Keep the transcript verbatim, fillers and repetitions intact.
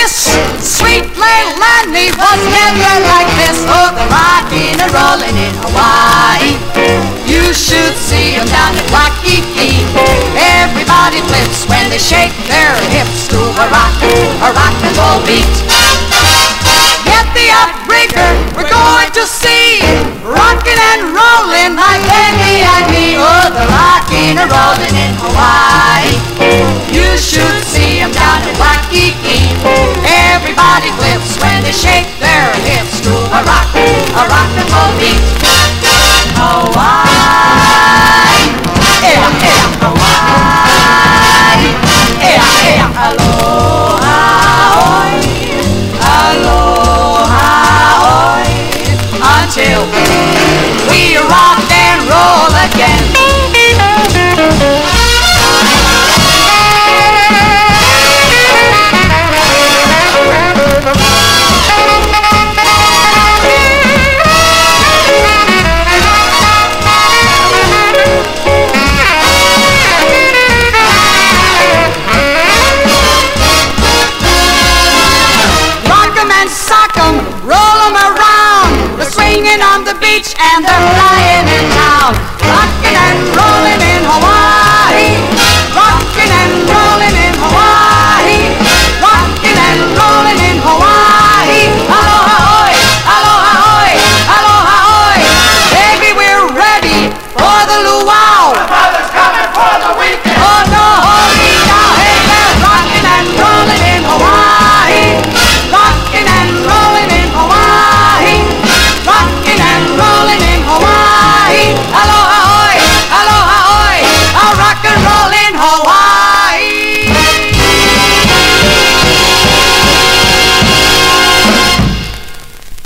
this. Sweet little Lanny was never like this. Oh, the rockin' and rollin' in Hawaii. You should see 'em down at Waikiki. Everybody flips when they shake their hips to a rock, a rock and roll beat. Get the outrigger, we're going to see. Rockin' and rollin' like Peggy and me. Oh, the rockin' and rollin' in Hawaii. You should